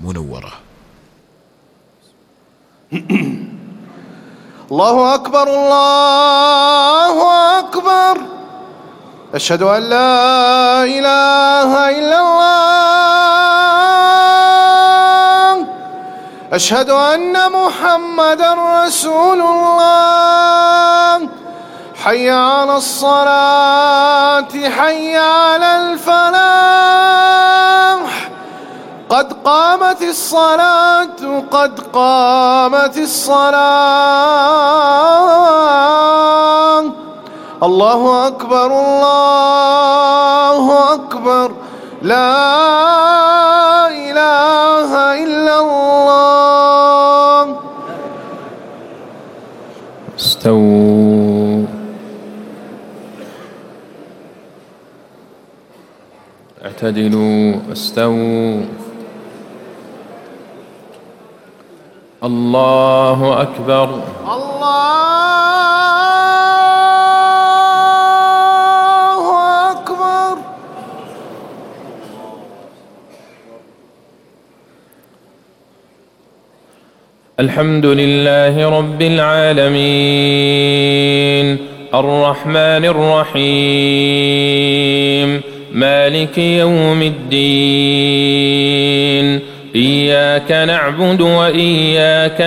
المنورة. الله أكبر الله أكبر، أشهد أن لا إله إلا الله، أشهد أن محمدًا رسول الله. حي على الصلاة حي على الفلاح، قد قامت الصلاة قد قامت الصلاة. الله أكبر الله أكبر، لا إله إلا الله. استووا، اعتدلوا، استووا. الله أكبر الله أكبر. الحمد لله رب العالمين، الرحمن الرحيم، مالك يوم الدين. إياك نعبد وإياك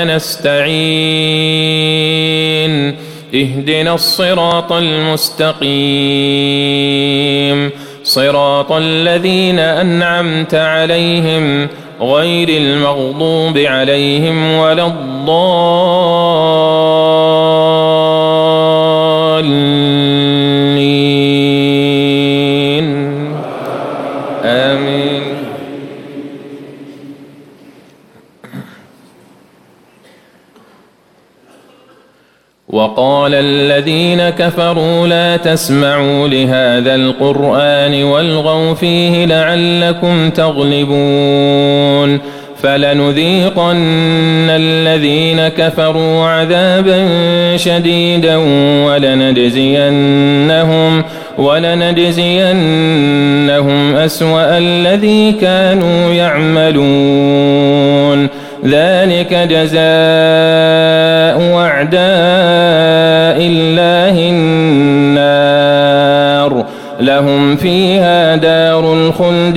نستعين، اهدنا الصراط المستقيم، صراط الذين أنعمت عليهم غير المغضوب عليهم ولا الضالين. آمين. وقال الذين كفروا لا تسمعوا لهذا القرآن والغوا فيه لعلكم تغلبون. فلنذيقن الذين كفروا عذابا شديدا ولنجزينهم أسوأ الذي كانوا يعملون. ذلك جزاء أعداء الله النار، لهم فيها دار الخلد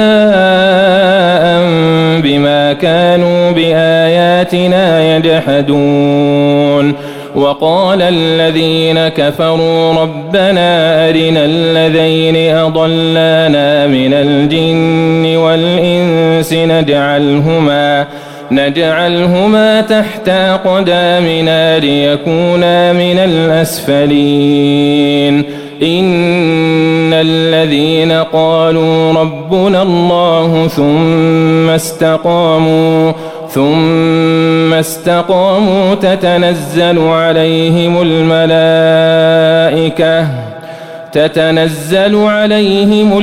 جزاء بما كانوا بآياتنا يجحدون. وقال الذين كفروا ربنا أرنا الذين أضلانا من الجن والإنس نجعلهما تحت أقدامنا ليكونا من الأسفلين. إن الذين قالوا ربنا الله ثم استقاموا تتنزل عليهم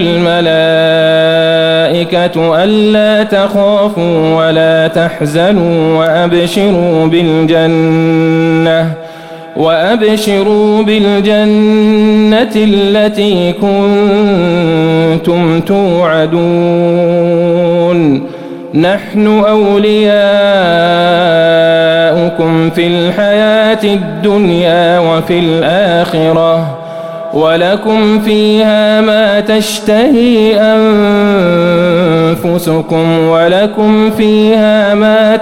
الملائكة ألا تخافوا ولا تحزنوا وأبشروا بالجنة التي كنتم توعدون. نحن أولياؤكم في الحياة الدنيا وفي الآخرة، ولكم فيها ما تشتهي أنفسكم ولكم فيها ما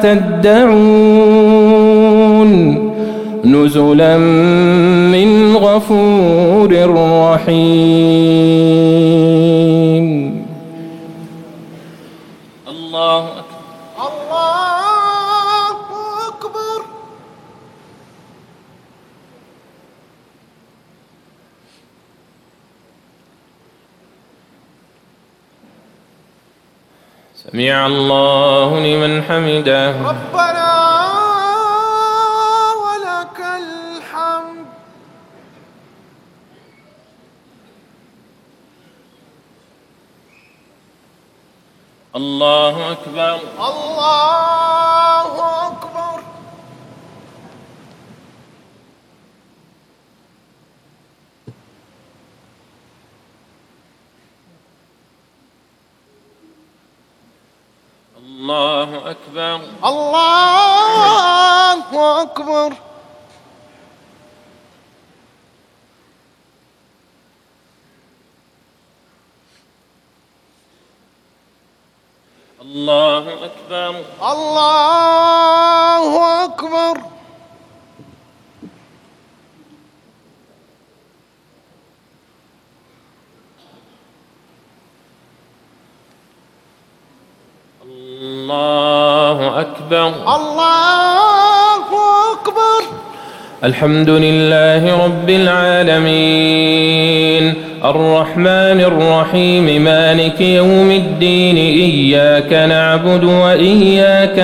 تدعون. نزلا من غفور رحيم. الله أكبر الله أكبر. سمع الله لمن حمده. ربنا ولك الحمد. الله أكبر الله أكبر. الله أكبر. الله أكبر. الله أكبر. الله أكبر. الله أكبر. الله أكبر. الحمد لله رب العالمين الرحمن الرحيم مالك يوم الدين إياك نعبد وإياك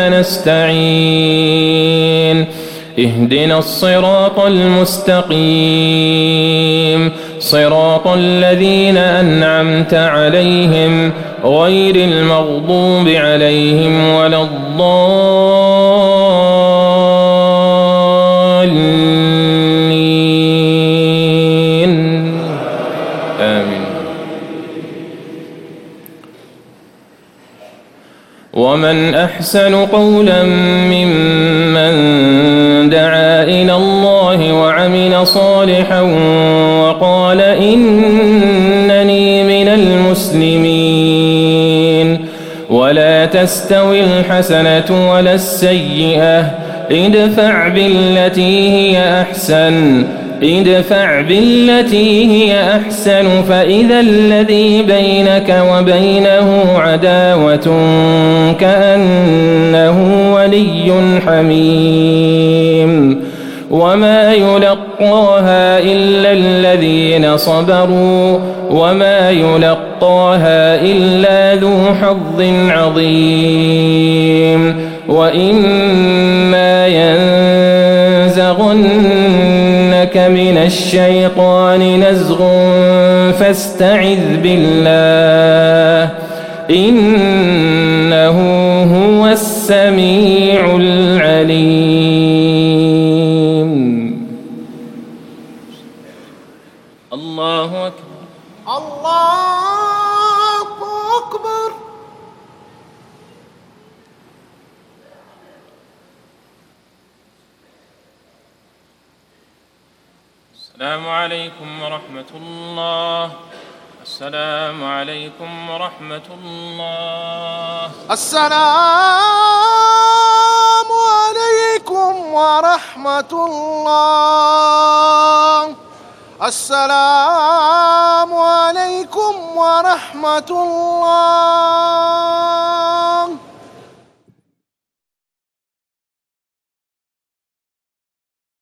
نستعين اهدنا الصراط المستقيم صراط الذين أنعمت عليهم غير المغضوب عليهم ولا الضالين آمين. ومن أحسن قولا ممن دعا إلى الله وعمل صالحا وقال إنني من المسلمين. ولا تستوي الحسنة ولا السيئة ادفع بالتي هي أحسن فإذا الذي بينك وبينه عداوة كأنه ولي حميم. وما يلقاها إلا الذين صبروا وما يلقاها إلا ذو حظ عظيم. وإما ينزغنك من الشيطان نزغ فاستعذ بالله إنه هو السميع العليم. الله أكبر. الله أكبر. السلام عليكم ورحمة الله. السلام عليكم ورحمة الله. السلام عليكم ورحمة الله. السلام عليكم ورحمة الله.